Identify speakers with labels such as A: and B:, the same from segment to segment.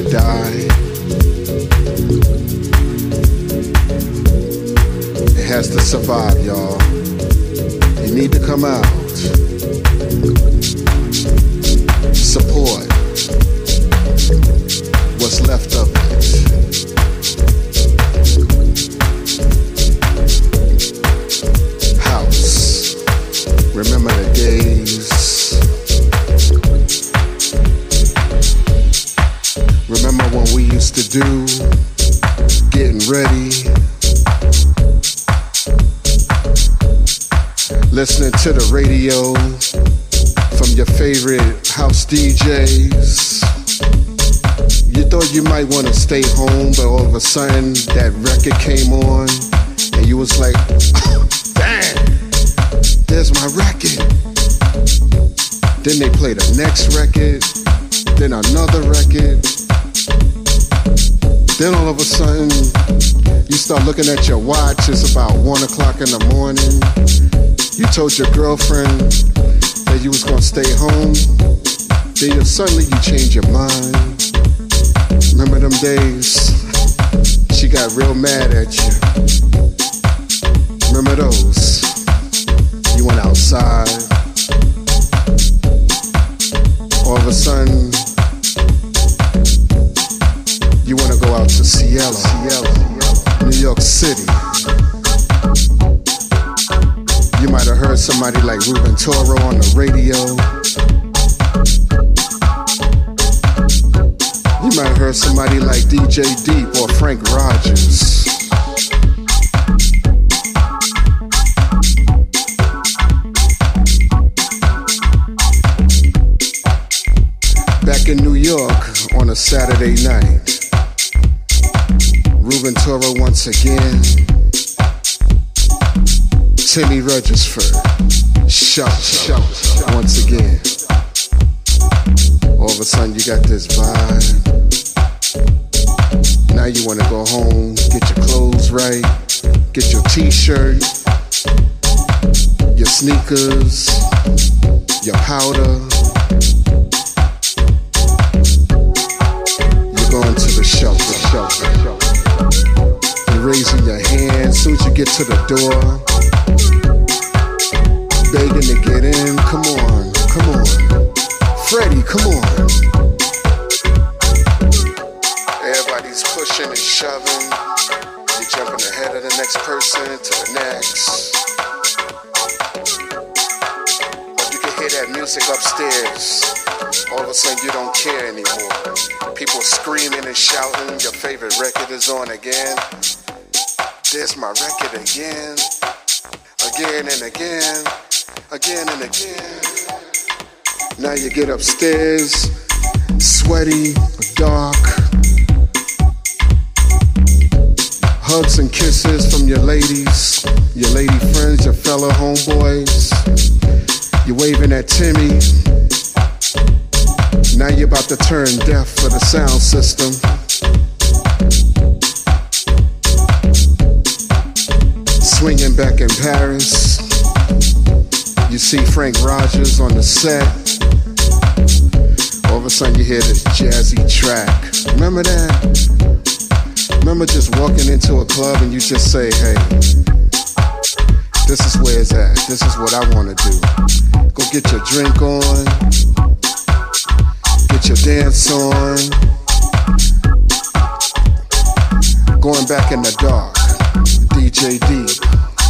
A: die. It has to survive, y'all. You need to come out. Support what's left of it. House. Remember the days. Remember when we used to do getting ready, listening to the radio from your favorite house DJs. You thought you might want to stay home, but all of a sudden that record came on and you was like, oh, damn, there's my record. Then they play the next record, then another record. Then all of a sudden, you start looking at your watch, it's about 1 o'clock in the morning. You told your girlfriend that you was gonna stay home. Then suddenly you change your mind. Remember them days? She got real mad at you. Remember those? You went outside. All of a sudden, you want to go out to Cielo, New York City. You might have heard somebody like Ruben Toro on the radio. You might have heard somebody like DJ Deep or Frank Rogers. Back in New York on a Saturday night, Ruben Toro once again, Timmy Regisford, shout, once again. All of a sudden you got this vibe. Now you want to go home, get your clothes right, get your t-shirt, your sneakers, your powder. You're going to the shelter. You're raising your hand as soon as you get to the door, begging to get in. Come on. Freddie, come on. Everybody's pushing and shoving. You're jumping ahead of the next person to the next. But you can hear that music upstairs. All of a sudden you don't care anymore. People screaming and shouting. Your favorite record is on again. There's my record again. Again and again. Again and again. Now you get upstairs, sweaty, dark. Hugs and kisses from your ladies, your lady friends, your fellow homeboys. You're waving at Timmy. Now you're about to turn deaf for the sound system. Swinging back in Paris. You see Frank Rogers on the set. All of a sudden you hear this jazzy track. Remember that? Remember just walking into a club and you just say, hey, this is where it's at. This is what I want to do. Go get your drink on. Get your dance on. Going back in the dark. DJ Deep.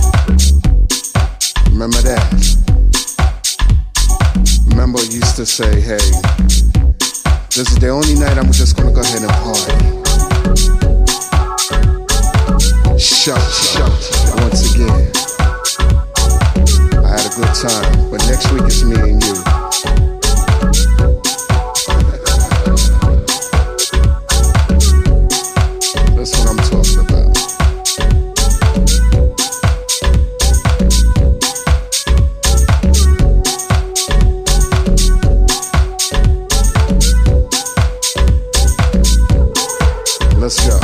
A: Remember that? Remember, I used to say, hey, this is the only night I'm just gonna go ahead and party. Shout, once again. I had a good time, but next week it's me and you. That's what I'm talking about. Let's go.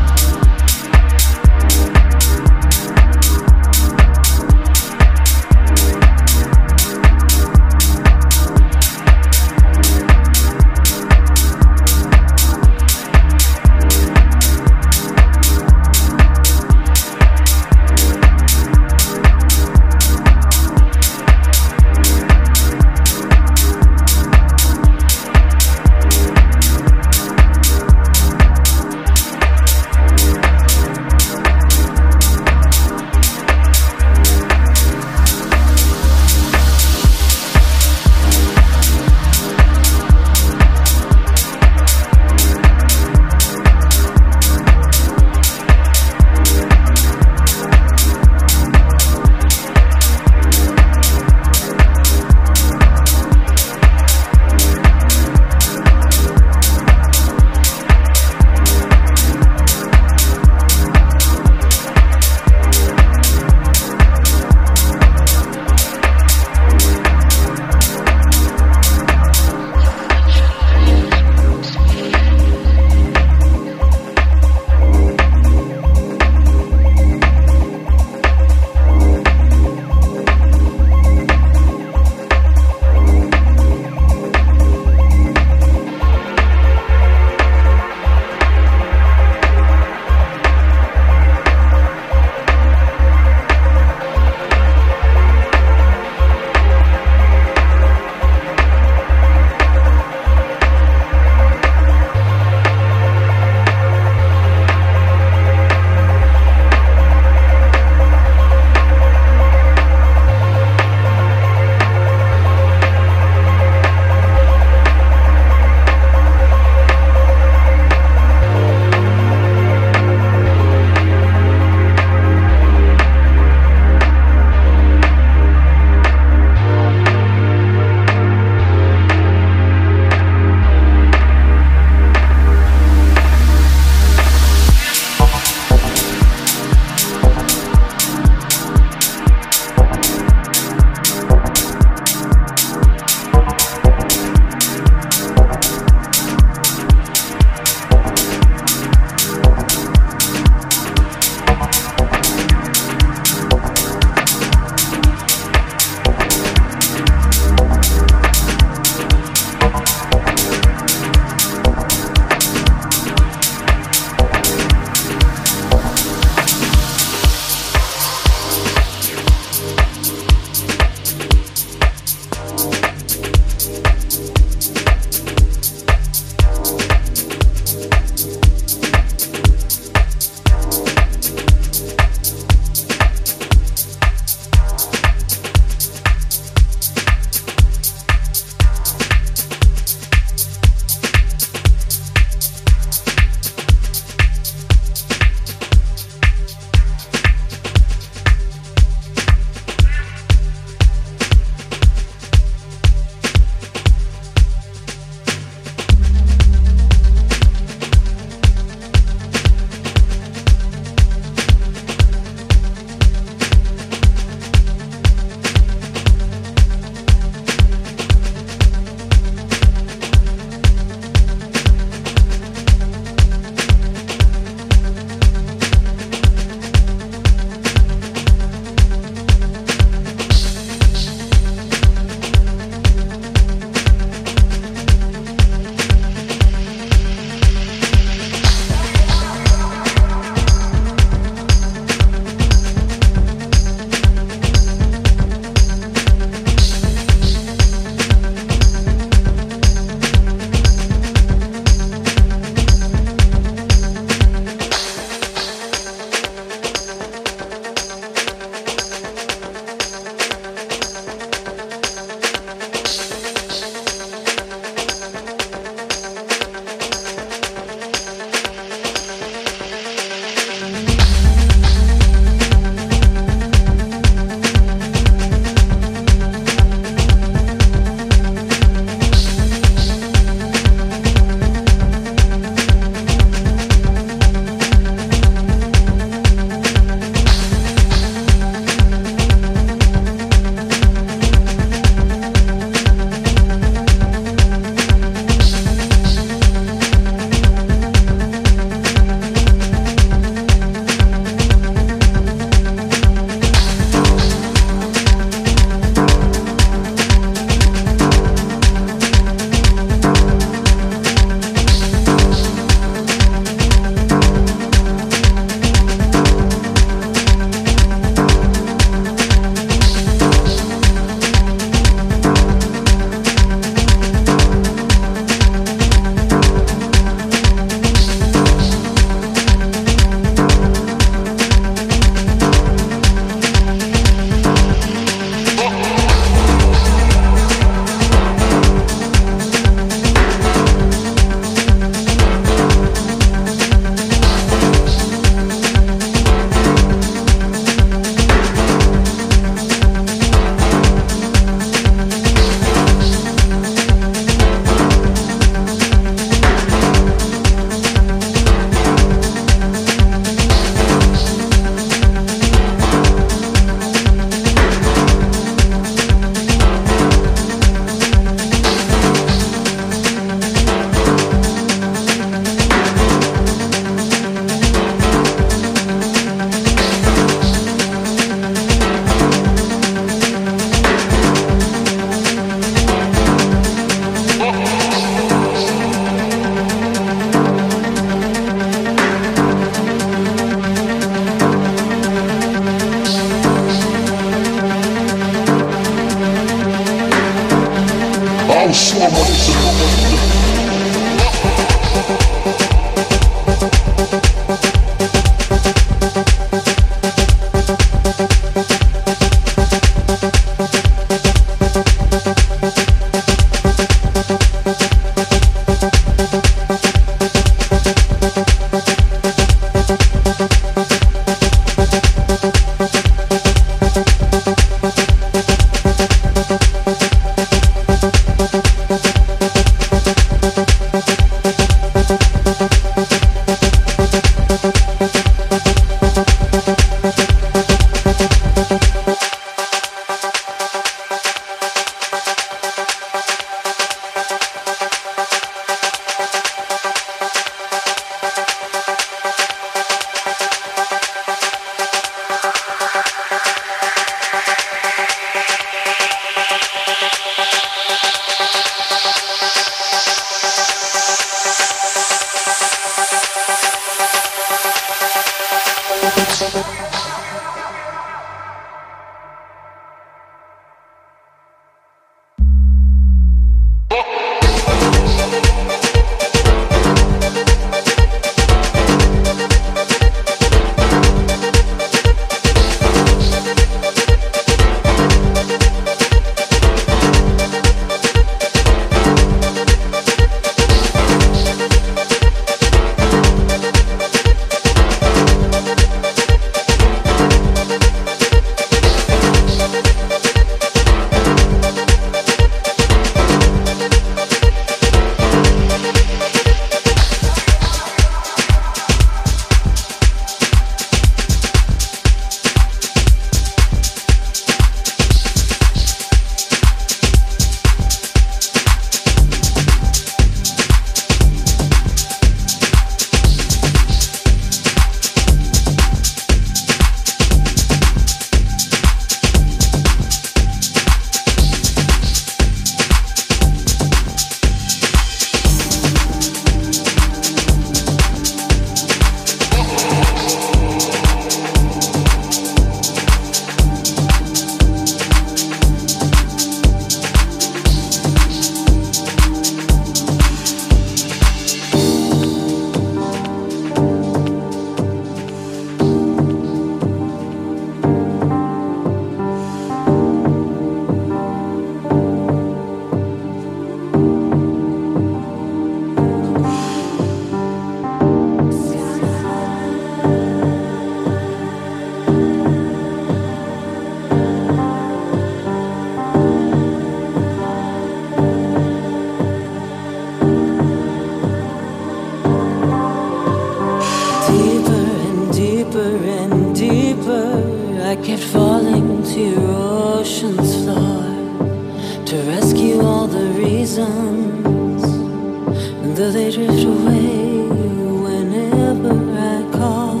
B: I kept falling to your ocean's floor to rescue all the reasons, and though they drift away whenever I call.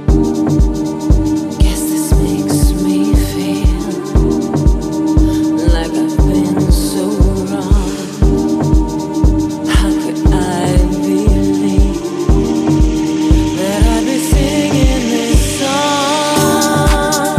B: Guess this makes me feel like I've been so wrong. How could I believe that I'd be singing this song?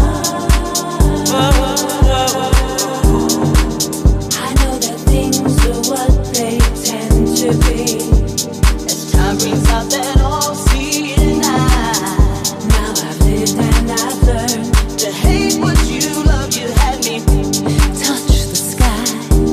B: I know that things are what they tend to be. As time brings out that all-seeing eye. Now I've lived and I've learned to hate what you love. You had me touch the sky.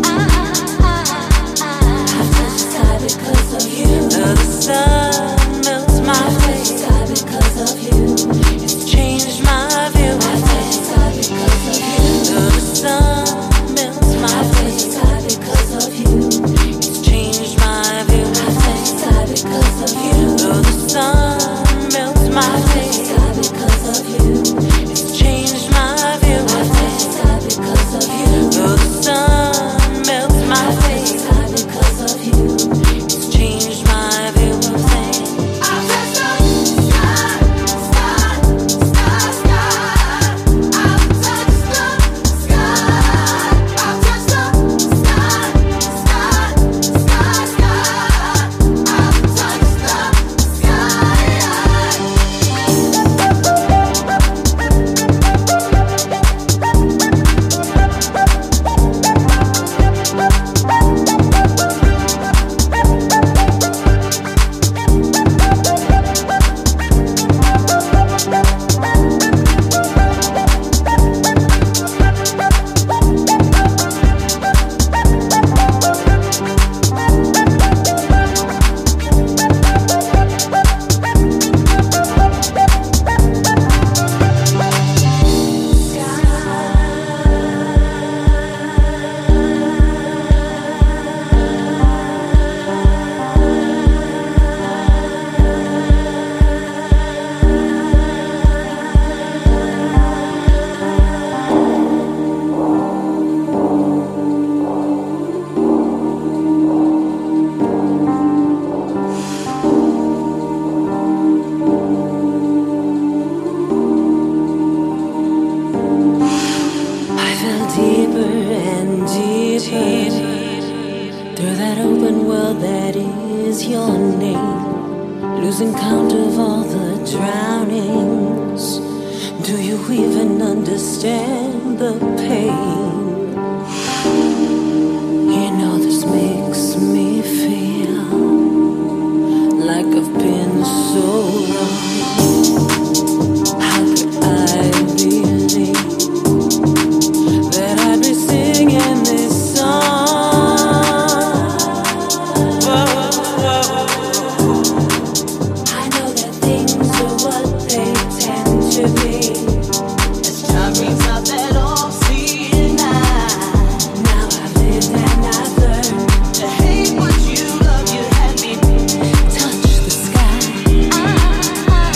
B: I've touched the sky because of you. The sun melts my face because of you. It's changed my view. I've touched the sky because of you. The sun melts my face because of you. It's changed my view. I've touched the sky because of you. The sun melts my face because of you. It's changed my view. I've touched the sky because of you. The sun melts my face because of you. It's changed my view of things. I've touched the sky, sky, sky, sky. I've touched the sky. I've touched the sky, sky, sky, sky. I've touched the I fell deeper and deeper through that open world that is your name, losing count of all the drownings. Do you even understand the pain? You know this makes me feel like I've been so wrong. How could I believe that I'd be singing this song? I know that things are what they tend to be. As time brings out that all-seeing eye. Now I've lived and I've learned to hate what you love. You had me touch the sky.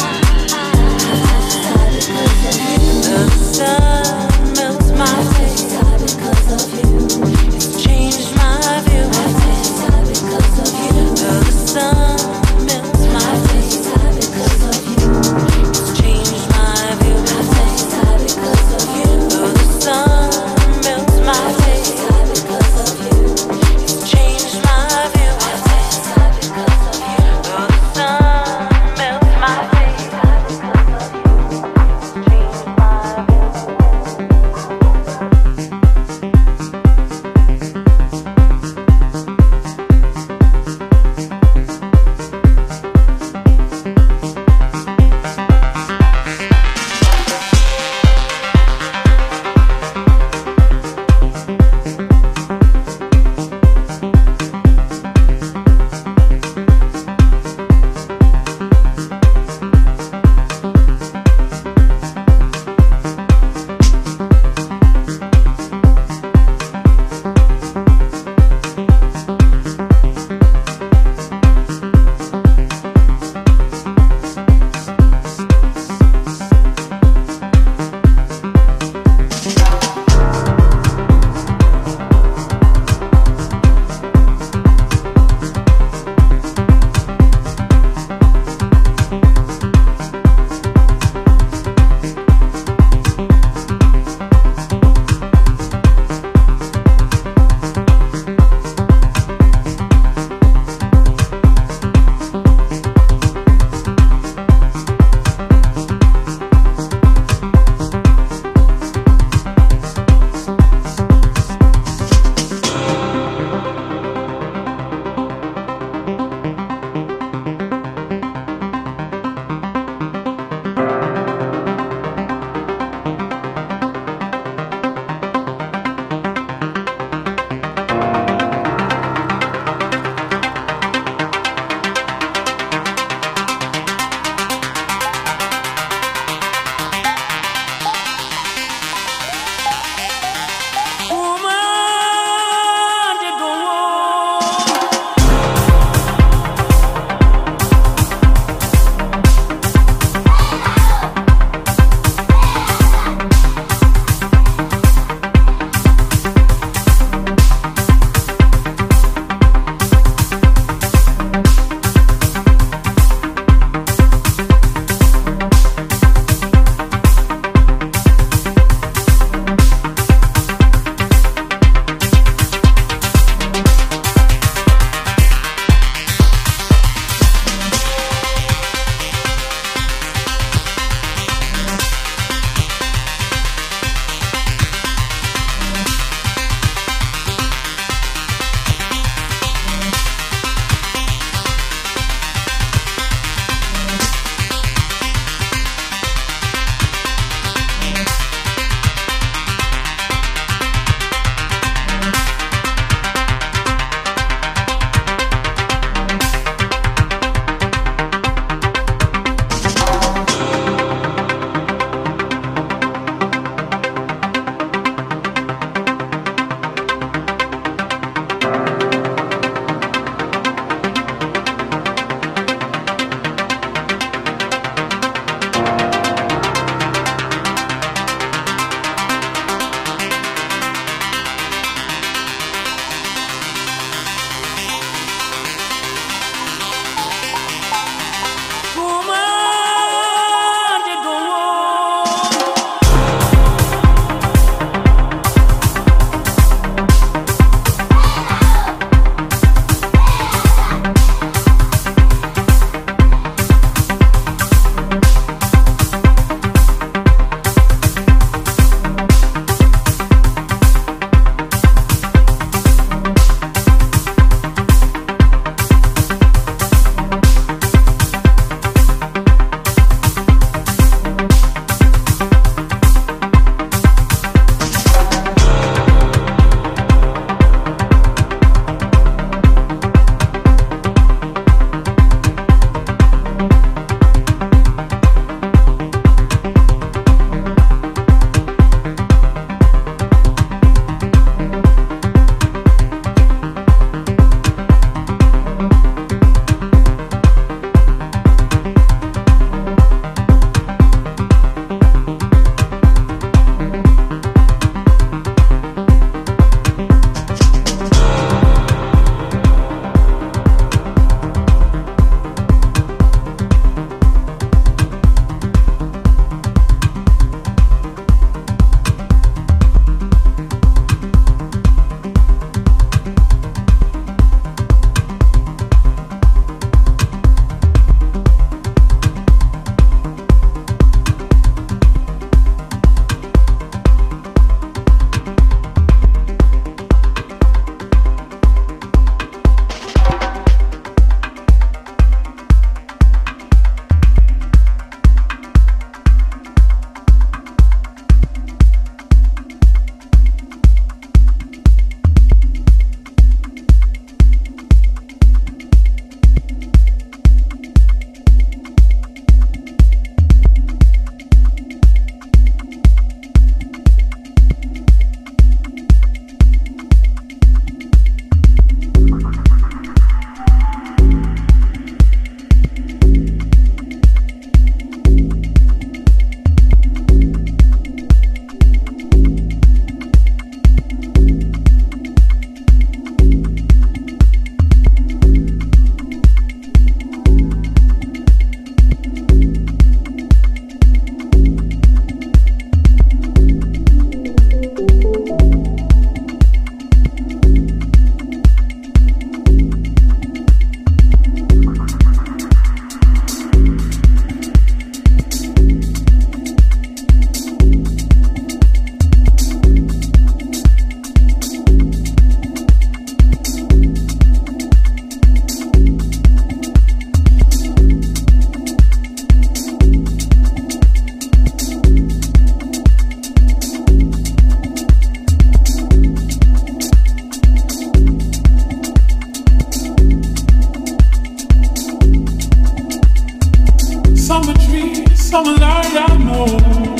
C: Summer trees, summer light, I know.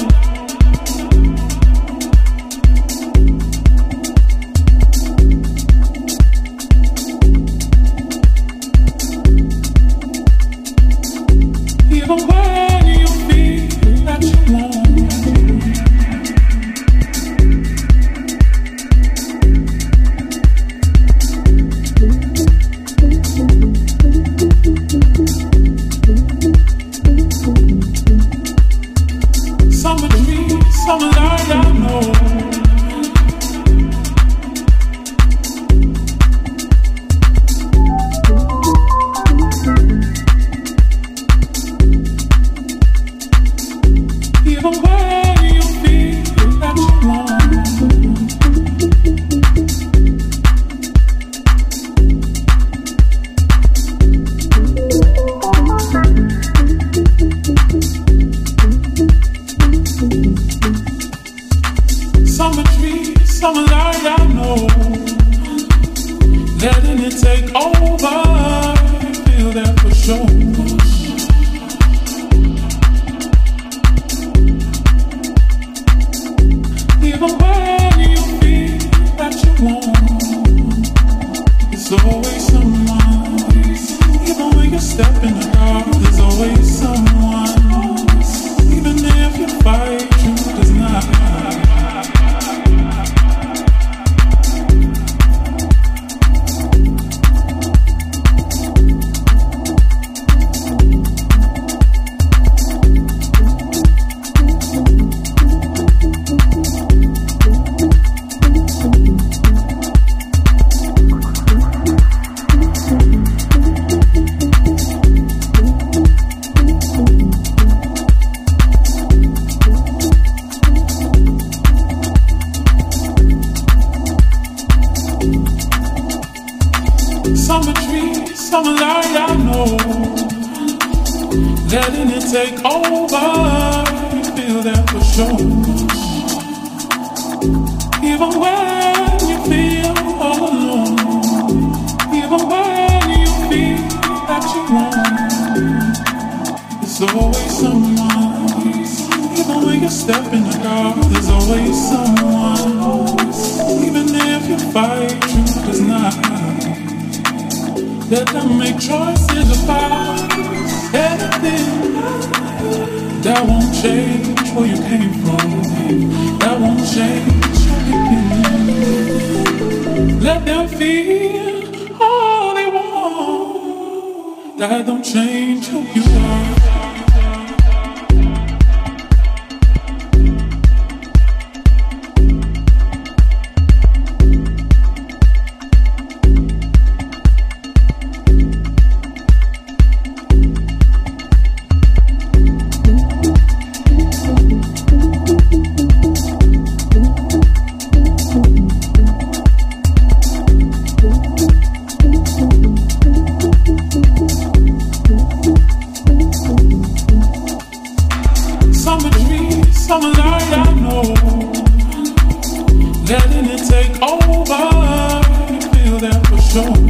C: Even when you feel that you want. Summer trees, summer light, I know. Even when you feel that you want. Summer trees, summer light, I know. Letting it take over, you feel that for sure. Even when you feel that you want, it's always someone. Even when you step in the car, there's always someone. Even if you fight, truth does not. Summer trees, summer light, I know. Letting it take over, you feel that for sure. Even when you feel all alone, even when you feel that you want, there's always someone. Even when you step in the car, there's always someone. Even if you fight, truth does not. Let them make choices about anything. That won't change where you came from. That won't change your opinion. Let them feel all they want. That don't change who you are. Summer trees, summer light, I know. Letting it take over, you feel that for sure.